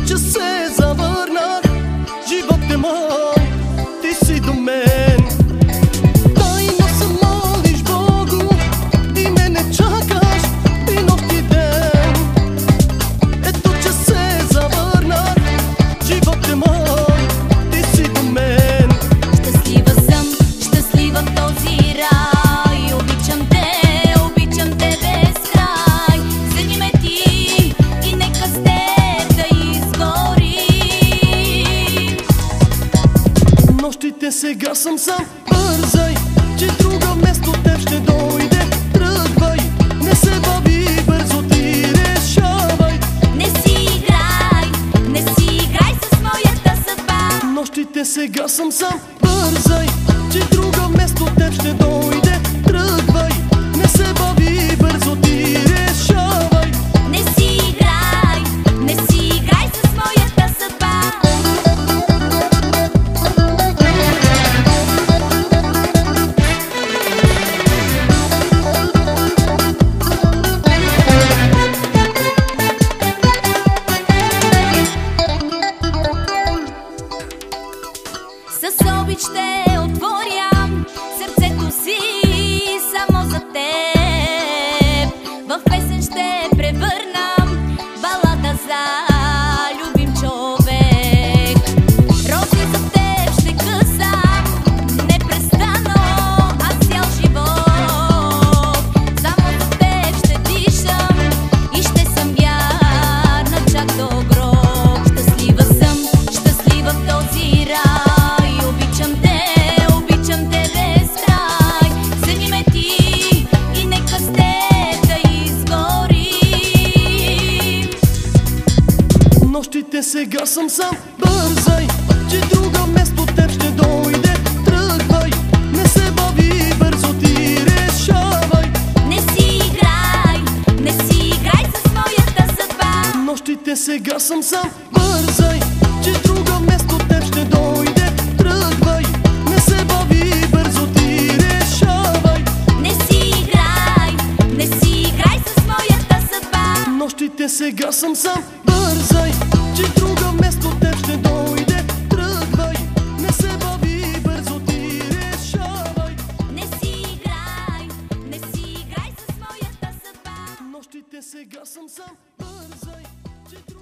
че се завърнах, живот е мой, ти си до мен. Тайно се молиш Богу и мене чакаш и нощ и ден. Ето че се завърнах, живот е мой, ти си до мен. Щастлива съм, щастлива в този рай. Обичам те без край. Вземи ме ти и нека с теб да изгорим. Нощите сега съм сам, бързай, че друга вместо теб ще дойде. Тръгвай, не се бави, бързо ти решавай. Не си играй с моята съдба. Нощите сега съм сам, бързай, че друга вместо теб ще дойде. Тръгвай, не се бави, бързо ти решавай. Не си играй с моята съдба. С обич ще отворя сърцето си само за теб. В песен ще превърна балада за любим човек. Рози за теб ще късам непрестанно, аз цял живот. Само за теб ще дишам и ще съм вярна чак до гроб. Щастлива съм, щастлива в този рай. Обичам те без край. Вземи ме ти и нека с теб да изгорим. Нощите сега съм сам, бързай, че друга вместо теб ще дойде. Тръгвай, не се бави, бързо ти решавай. Не си играй с моята съдба. Нощите сега съм сам, бързай, че друга вместо теб ще дойде. Тръгвай, не се бави, бързо ти решавай. Не си играй с моята съдба. Нощите сега съм сам, бързай, че друга вместо теб ще дойде. Тръгвай, не се бави, бързо ти решавай. Не си играй с моята съдба. Нощите сега съм сам, бързай, че